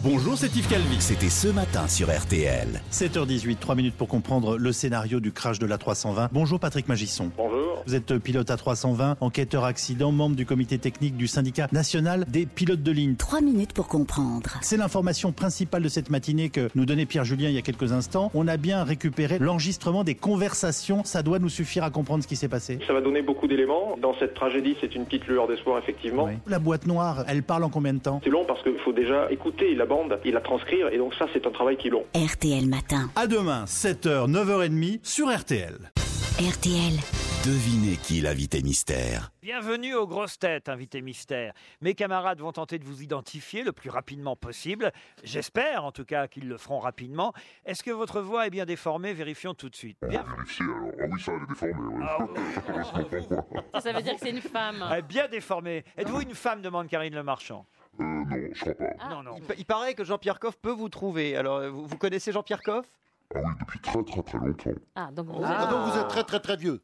Bonjour, c'est Yves Calvi. C'était ce matin sur RTL. 7h18, 3 minutes pour comprendre le scénario du crash de l'A320. Bonjour Patrick Magisson. Bonjour. Vous êtes pilote A320, enquêteur accident, membre du comité technique du syndicat national des pilotes de ligne. 3 minutes pour comprendre. C'est l'information principale de cette matinée que nous donnait Pierre Julien il y a quelques instants. On a bien récupéré l'enregistrement des conversations. Ça doit nous suffire à comprendre ce qui s'est passé. Ça va donner beaucoup d'éléments. Dans cette tragédie, c'est une petite lueur d'espoir, effectivement. Oui. La boîte noire, elle parle en combien de temps? C'est long parce qu'il faut déjà écouter la bande et la transcrire. Et donc ça, c'est un travail qui est long. RTL Matin. À demain, 7h, 9h30 sur RTL. RTL. Devinez qui est l'invité mystère. Bienvenue aux grosses têtes, invité mystère. Mes camarades vont tenter de vous identifier le plus rapidement possible. J'espère en tout cas qu'ils le feront rapidement. Est-ce que votre voix est bien déformée? Vérifions tout de suite. Bien... Vérifier alors. Ah oui, ça elle est déformée. Oui. Ça veut dire que c'est une femme. Bien déformée. Êtes-vous une femme? Demande Karine Le Marchand. Non, je crois pas. Non, non. Il paraît que Jean-Pierre Coff peut vous trouver. Alors, vous connaissez Jean-Pierre Coff? Ah oui, depuis très longtemps. Ah, donc vous donc vous êtes très vieux.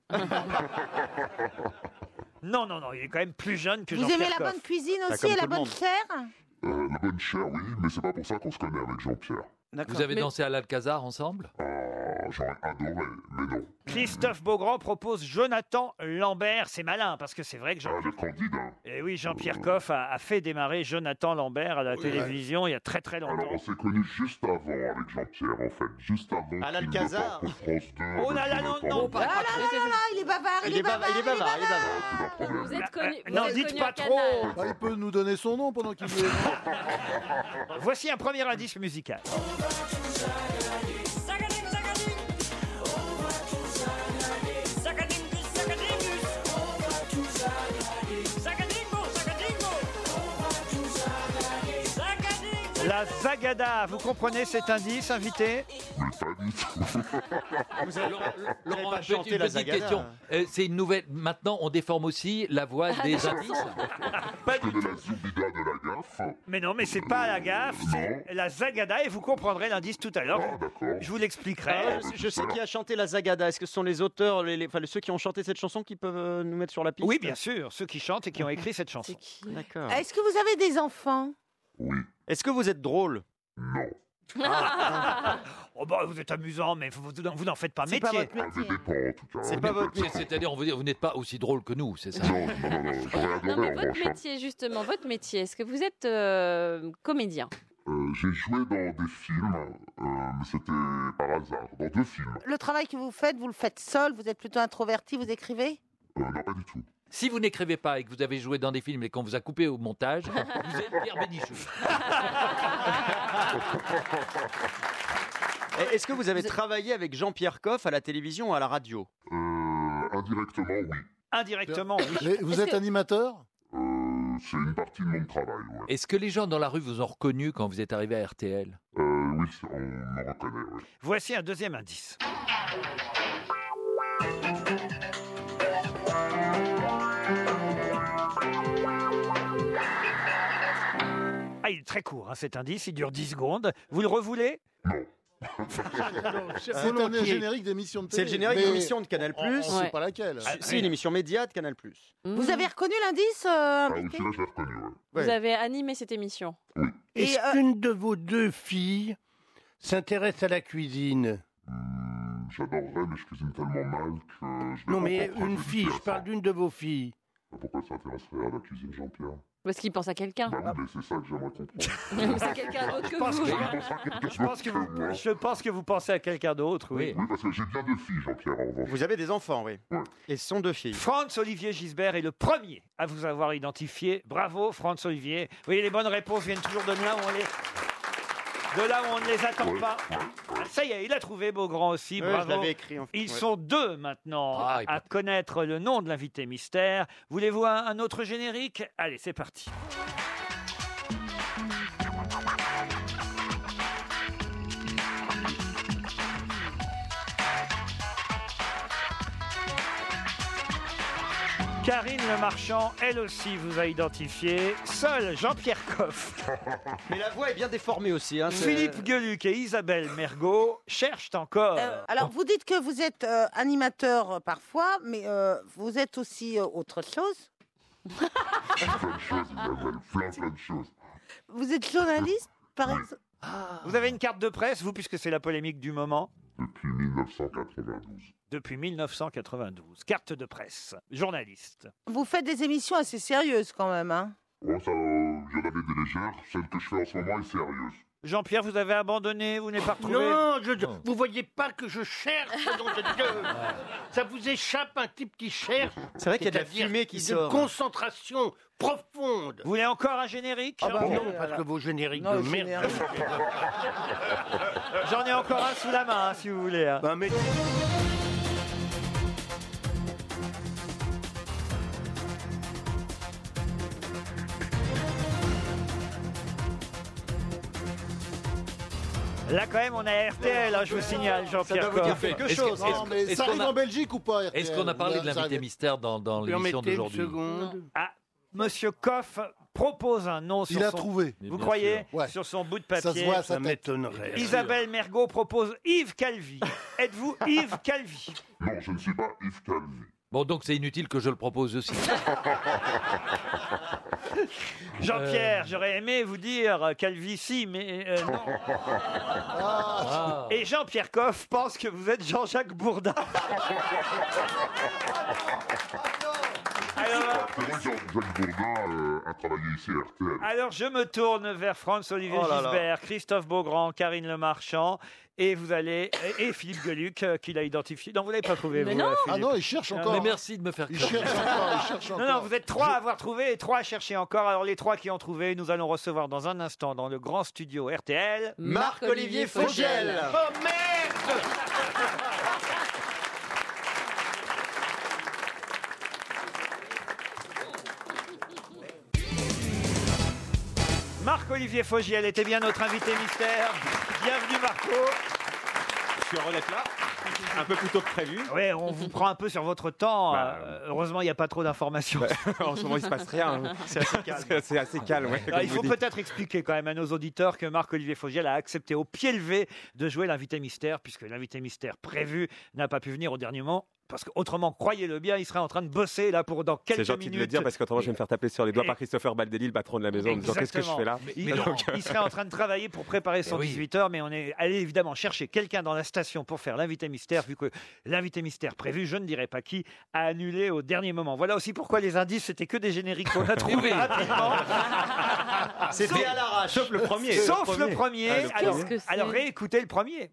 Non, il est quand même plus jeune que Vous Jean-Pierre aimez la Coff. bonne cuisine Bah, aussi comme et la tout le bonne monde. chair? La bonne chair, oui, mais c'est pas pour ça qu'on se connaît avec Jean-Pierre. D'accord. Vous avez dansé à l'Alcazar ensemble? J'aurais adoré, mais non. Christophe Beaugrand propose Jonathan Lambert. C'est malin parce que c'est vrai que Ah, le candidat. Et oui, Jean-Pierre Coff a fait démarrer Jonathan Lambert à la télévision il y a très Alors, longtemps. on s'est connus juste avant avec Jean-Pierre, en fait. Juste avant À qu'il l'Alcazar. ne parte pour France 2. Oh là là, avec non, Jonathan. non, Ah là là là, il est bavard, Il est bavard. C'est un problème. Vous êtes connu. vous non, êtes dites connu pas à trop. Canal. Ah, il peut nous donner son nom pendant qu'il est. Voici un premier indice musical. La Zagada, vous comprenez cet indice, invité? Mais pas du tout. Vous avez Laurent, pas chanté une la petite Zagada. question. C'est une nouvelle. Maintenant, on déforme aussi la voix des indices. Pas Je du connais tout. la Zoubida de la gaffe. Mais non, mais c'est pas la gaffe, c'est la Zagada et vous comprendrez l'indice tout à l'heure. Ah, d'accord. Je vous l'expliquerai. Je sais qui a chanté la Zagada. Est-ce que ce sont les auteurs, ceux qui ont chanté cette chanson qui peuvent nous mettre sur la piste? Oui, bien sûr, ceux qui chantent et qui ont écrit cette chanson. C'est qui? D'accord. Est-ce que vous avez des enfants? Oui. Est-ce que vous êtes drôle? Non. Oh bah, vous êtes amusant, mais vous n'en faites pas C'est pas métier. votre Ça métier. dépend, en tout cas. C'est pas votre métier. C'est-à-dire, on veut dire, vous n'êtes pas aussi drôle que nous, c'est ça? Non, j'aurais Non, adoré mais en votre revanche. métier, justement, votre métier, est-ce que vous êtes comédien? J'ai joué dans des films, mais c'était par hasard, dans 2 films. Le travail que vous le faites seul? Vous êtes plutôt introverti? Vous écrivez? Non, pas du tout. Si vous n'écrivez pas et que vous avez joué dans des films et qu'on vous a coupé au montage, vous êtes Pierre Bénichou. Est-ce que vous avez travaillé avec Jean-Pierre Coff à la télévision ou à la radio? Indirectement, oui. Indirectement, oui. Mais vous êtes animateur? C'est une partie de mon travail, ouais. Est-ce que les gens dans la rue vous ont reconnu quand vous êtes arrivé à RTL? Oui, on me reconnaît, oui. Voici un deuxième indice. Ah, il est très court, hein, cet indice, il dure 10 secondes. Vous le revoulez? C'est un générique d'émission de télé. C'est le générique mais d'une émission de Canal+. On ne sait Ouais. pas laquelle. C'est une émission média de Canal+. Vous avez reconnu l'indice, Ah oui, invité? celui-là, je l'ai reconnu, ouais. Vous avez animé cette émission. Et, Est-ce qu'une de vos 2 filles s'intéresse à la cuisine? J'adorerais, mais je cuisine tellement mal que je n'ai Non, pas mais encore une prévu fille, de je faire parle ça. d'une de vos filles. Pourquoi elle s'intéresserait à la cuisine, Jean-Pierre? Parce qu'il pense à quelqu'un. Bah oui, mais c'est ça que j'aimerais comprendre. C'est quelqu'un d'autre que pense vous. que- Je pense à quelqu'un Je pense, d'autre que que moi. je pense que vous pensez à quelqu'un d'autre, oui. Oui, parce que j'ai bien 2 filles, Jean-Pierre, en revanche. Vous avez des enfants, oui. Ouais. Et ce sont 2 filles. Franz Olivier Gisbert est le premier à vous avoir identifié. Bravo, Franz Olivier. Vous voyez, les bonnes réponses viennent toujours de là où on ne les attend pas. Ça y est, il a trouvé Beaugrand aussi. Ouais, Bravo. je l'avais écrit. En fait. Ils Ouais. sont 2 maintenant Ah, il à connaître le nom de l'invité mystère. Voulez-vous un autre générique? Allez, c'est parti. Karine Le Marchand, elle aussi, vous a identifié. Seul Jean-Pierre Coff, Mais la voix est bien déformée aussi. Hein, Philippe Gueluc et Isabelle Mergot cherchent encore. alors, vous dites que vous êtes animateur parfois, mais vous êtes aussi autre chose. Plein de choses, Isabelle, plein de choses. Vous êtes journaliste? par exemple. Vous avez une carte de presse, vous, puisque c'est la polémique du moment? Depuis 1992. Depuis 1992. Carte de presse. Journaliste. Vous faites des émissions assez sérieuses quand même, hein? Bon, ça, j'en avais des légères. Celle que je fais en ce moment est sérieuse. Jean-Pierre, vous avez abandonné, vous n'avez pas retrouvé? Non, vous voyez pas que je cherche, nom de Dieu. Ça vous échappe un type qui cherche. C'est vrai qu'il y a de la C'est-à-dire fumée qui une sort. concentration profonde. Vous voulez encore un générique? Ah bah Jean-Pierre non, parce que vos génériques Non, de le merde. générique. J'en ai encore un sous la main, hein, si vous voulez. hein. Bah, mais... Là, quand même, on a RTL, hein, je vous signale, Jean-Pierre doit vous dire Coff. quelque Est-ce chose. que- Non, mais est-ce ça qu'on arrive a- en Belgique ou pas, RTL? Est-ce qu'on a parlé de Ça l'invité arrive. mystère dans l'émission Permettez une d'aujourd'hui? seconde. Ah, Monsieur Coff propose un nom sur Il a son... trouvé. Vous bien croyez sûr. Ouais. Sur son bout de Ça se papier. voit à Ça sa tête. m'étonnerait. Isabelle Mergot propose Yves Calvi. Êtes-vous Yves Calvi? Non, je ne suis pas Yves Calvi. Bon, donc c'est inutile que je le propose aussi. Jean-Pierre, j'aurais aimé vous dire Calvici, mais non. Ah. Et Jean-Pierre Coff pense que vous êtes Jean-Jacques Bourdin. Alors, C'est vrai que Jacques Bourdin a travaillé ici à RTL. alors, je me tourne vers Franz-Olivier Oh là là. Gisbert, Christophe Beaugrand, Karine Le Marchand, et vous allez et Philippe Gueluc qui l'a identifié. Non, vous l'avez pas trouvé. Mais vous, non. Ah Philippe. non, il cherche encore. Mais merci de me faire Il croire. cherche encore, il cherche encore. Non, non, vous êtes trois à avoir trouvé et trois à chercher encore. Alors, les trois qui ont trouvé, nous allons recevoir dans un instant dans le grand studio RTL. Marc-Olivier Fogel. Oh merde! Marc-Olivier Fogiel était bien notre invité mystère. Bienvenue Marco. Je suis heureux d'être là, un peu plus tôt que prévu. Oui, on vous prend un peu sur votre temps. Bah, Heureusement, il n'y a pas trop d'informations. En ce moment, il se passe rien. C'est assez calme. C'est assez calme, ouais, comme Alors, il vous faut dites. peut-être expliquer quand même à nos auditeurs que Marc-Olivier Fogiel a accepté au pied levé de jouer l'invité mystère, puisque l'invité mystère prévu n'a pas pu venir au dernier moment. Parce qu'autrement, croyez-le bien, il serait en train de bosser là pour dans quelques C'est gentil minutes. de le dire parce qu'autrement je vais me faire taper sur les doigts Et- par Christopher Baldelli, le patron de la maison, en me disant qu'est-ce que je fais là. Il serait en train de travailler pour préparer son 18h, mais on est allé évidemment chercher quelqu'un dans la station pour faire l'invité mystère, vu que l'invité mystère prévu, je ne dirais pas qui, a annulé au dernier moment. Voilà aussi pourquoi les indices, c'était que des génériques qu'on a trouvés rapidement. C'était à l'arrache. Sauf le premier. Sauf le premier. Ah, le Alors, Qu'est-ce que c'est alors réécoutez le premier.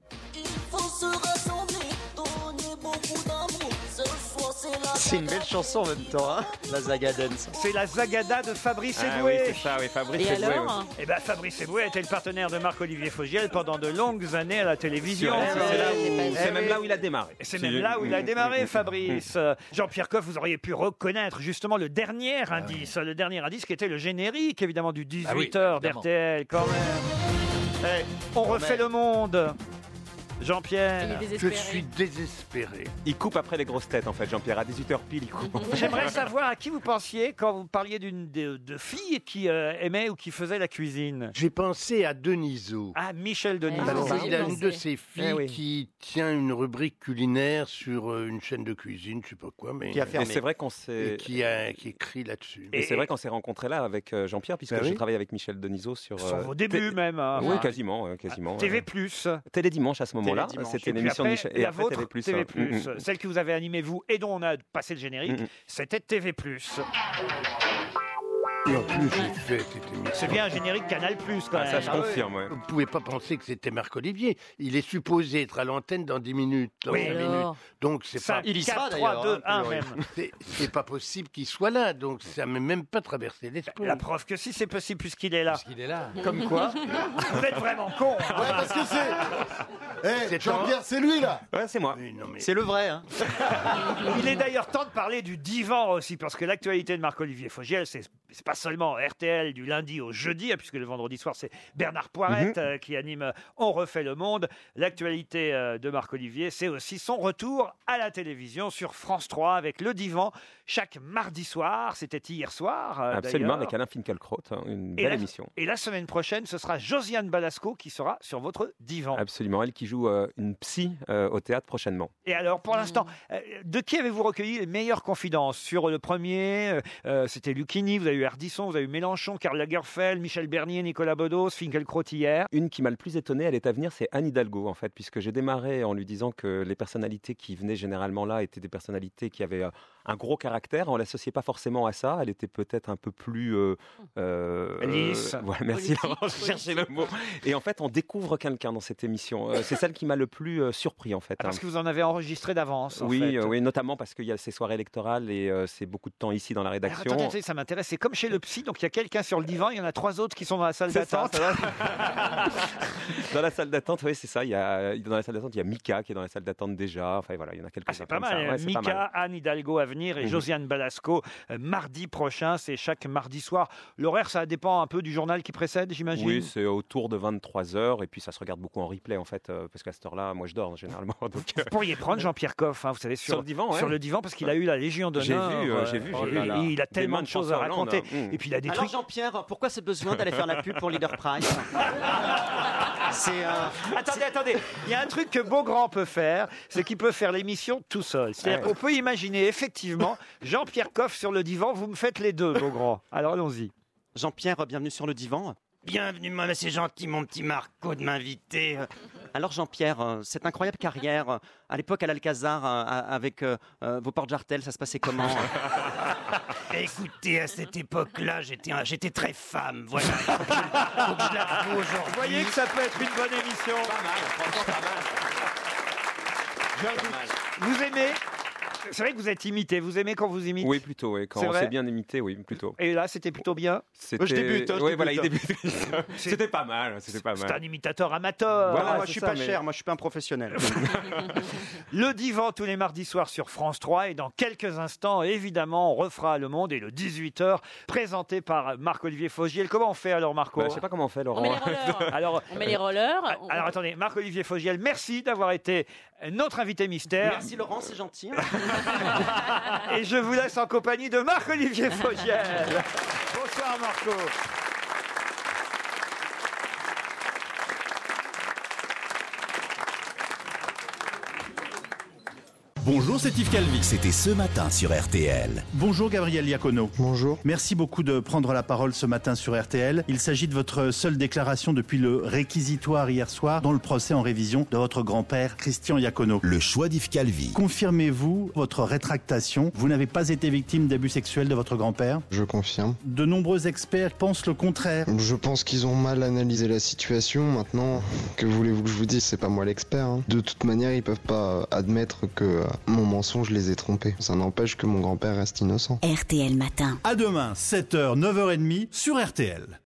C'est une belle chanson en même temps, hein, la Zaga Dance. C'est la Zagada de Fabrice Ah Eboué. oui, c'est ça, oui, Fabrice Et Eboué, alors Eh ben, Fabrice Eboué était le partenaire de Marc-Olivier Fogiel pendant de longues années à la télévision. Sur RTL, c'est là j'ai pas où- dit. c'est même là où il a démarré. Et c'est même là où il a démarré, Fabrice. Jean-Pierre Coff, vous auriez pu reconnaître justement le dernier indice. Le dernier indice qui était le générique, évidemment, du 18h évidemment. d'RTL, quand même. Eh, on refait le monde. Il est Jean-Pierre. Je désespéré. suis désespéré. Il coupe après les grosses têtes en fait, Jean-Pierre, à 18h pile, il coupe. J'aimerais savoir à qui vous pensiez quand vous parliez de filles qui aimait ou qui faisait la cuisine. J'ai pensé à Denisot. Ah, Michel Denisot. Ah, Parce oui. qu'il a une de ses filles Eh oui. qui tient une rubrique culinaire sur une chaîne de cuisine, je sais pas quoi, mais Qui a Et fermé. c'est vrai qu'on et s'est. qui écrit là-dessus. Et c'est vrai qu'on s'est rencontrés là avec Jean-Pierre, puisque Ah oui j'ai travaillé avec Michel Denisot sur. Sur vos débuts même. hein. Oui, quasiment. quasiment TV+. Télé Dimanche à ce moment-là. Télédimanche. C'était Et puis l'émission de après, Michel. la après, vôtre, TV+. ouais. Celle que vous avez animée, vous, et dont on a passé le générique, c'était TV+. Et en plus, j'ai fait cette émission. C'est bien un générique Canal+, quand Ah, même. ça, je confirme, ouais. Vous ne pouvez pas penser que c'était Marc-Olivier. Il est supposé être à l'antenne dans 10 minutes. Dans Oui. 5 Alors. minutes. Donc, c'est pas, 5, Il y sera 4, 3, d'ailleurs, 2, hein, 1 même. c'est pas possible qu'il soit là. Donc, ça ne m'est même pas traversé l'esprit. La preuve que si c'est possible puisqu'il est là. Il est là. Comme quoi, vous êtes vraiment con. Ouais, parce que c'est. C'est Jean-Pierre, c'est lui là. Ouais, c'est moi. Oui, non, mais... C'est le vrai, hein. Il est d'ailleurs temps de parler du divan aussi, parce que l'actualité de Marc-Olivier Fogiel, c'est pas seulement RTL du lundi au jeudi, hein, puisque le vendredi soir, c'est Bernard Poirette qui anime On refait le monde. L'actualité de Marc-Olivier, c'est aussi son retour à la télévision sur France 3 avec le divan chaque mardi soir. C'était hier soir. Absolument, d'ailleurs. avec Alain Finkielkraut, une Et belle la- émission. Et la semaine prochaine, ce sera Josiane Balasco qui sera sur votre divan. Absolument, elle qui joue une psy au théâtre prochainement. Et alors, pour l'instant, de qui avez-vous recueilli les meilleures confidences? Sur le premier, c'était Lucchini, vous avez eu Ardisson, vous avez eu Mélenchon, Karl Lagerfeld, Michel Bernier, Nicolas Bedos, Finkielkraut hier. Une qui m'a le plus étonné, elle est à venir, c'est Anne Hidalgo en fait, puisque j'ai démarré en lui disant que les personnalités qui venaient généralement là étaient des personnalités qui avaient un gros caractère. On l'associait pas forcément à ça. Elle était peut-être un peu plus lisse. Voilà, merci Laurent, je cherchais le mot. Et en fait, on découvre quelqu'un dans cette émission. C'est celle qui m'a le plus surpris en fait. Parce que vous en avez enregistré d'avance. Oui, notamment parce qu'il y a ces soirées électorales et c'est beaucoup de temps ici dans la rédaction. Alors, attendez, ça m'intéresse. C'est comme chez le psy, donc il y a quelqu'un sur le divan, il y en a 3 autres qui sont dans la salle d'attente. Dans la salle d'attente, oui, c'est ça. Dans la salle d'attente, il y a Mika qui est dans la salle d'attente déjà. Enfin voilà, il y en a quelques-uns. C'est pas mal. Ouais, Mika, Anne Hidalgo à venir et Josiane Balasco mardi prochain. C'est chaque mardi soir. L'horaire, ça dépend un peu du journal qui précède, j'imagine. Oui, c'est autour de 23h et puis ça se regarde beaucoup en replay en fait, parce qu'à cette heure-là, moi je dors généralement. Donc, vous pourriez prendre Jean-Pierre Coff, vous savez, sur le divan, sur le divan, parce qu'il a eu la Légion d'honneur. J'ai vu. Il a tellement de choses à raconter. Et puis il a des Alors trucs. Jean-Pierre, pourquoi ce besoin d'aller faire la pub pour Leader Price? Attendez, il y a un truc que Beaugrand peut faire, c'est qu'il peut faire l'émission tout seul. C'est-à-dire qu'on peut imaginer effectivement Jean-Pierre Coff sur le divan, vous me faites les deux, Beaugrand. Alors allons-y. Jean-Pierre, bienvenue sur le divan. Bienvenue, moi, c'est gentil, mon petit Marco, de m'inviter. Alors, Jean-Pierre, cette incroyable carrière, à l'époque à l'Alcazar, avec vos porte-jartelles, ça se passait comment? Écoutez, à cette époque-là, j'étais très femme, voilà. Faut que je l'avoue aujourd'hui. Vous voyez que ça peut être une bonne émission. Pas mal, franchement pas mal. Vous aimez? C'est vrai que vous êtes imité. Vous aimez quand vous imitez? Oui, plutôt. Oui. Quand on s'est bien imité, oui, plutôt. Et là, c'était plutôt bien. Je débute. Oui, voilà, il débute. C'était pas mal. C'est un imitateur amateur. Voilà, moi, je suis pas cher. Moi, je suis pas un professionnel. Le divan tous les mardis soirs sur France 3 et dans quelques instants, évidemment, on refera Le Monde et le 18h présenté par Marc-Olivier Fogiel. Comment on fait alors, Marco? Je sais pas comment on fait, Laurent. On met les rollers. Alors, on met les rollers. Alors attendez, Marc-Olivier Fogiel, merci d'avoir été notre invité mystère. Merci Laurent, c'est gentil. Et je vous laisse en compagnie de Marc-Olivier Fogiel. Bonsoir Marco. Bonjour, c'est Yves Calvi. C'était ce matin sur RTL. Bonjour Gabriel Iacono. Bonjour. Merci beaucoup de prendre la parole ce matin sur RTL. Il s'agit de votre seule déclaration depuis le réquisitoire hier soir dans le procès en révision de votre grand-père Christian Iacono. Le choix d'Yves Calvi. Confirmez-vous votre rétractation? Vous n'avez pas été victime d'abus sexuels de votre grand-père? Je confirme. De nombreux experts pensent le contraire. Je pense qu'ils ont mal analysé la situation. Maintenant, que voulez-vous que je vous dise? C'est pas moi l'expert. De toute manière, ils peuvent pas admettre que mon mensonge les ait trompés. Ça n'empêche que mon grand-père reste innocent. RTL Matin. À demain, 7h, 9h30 sur RTL.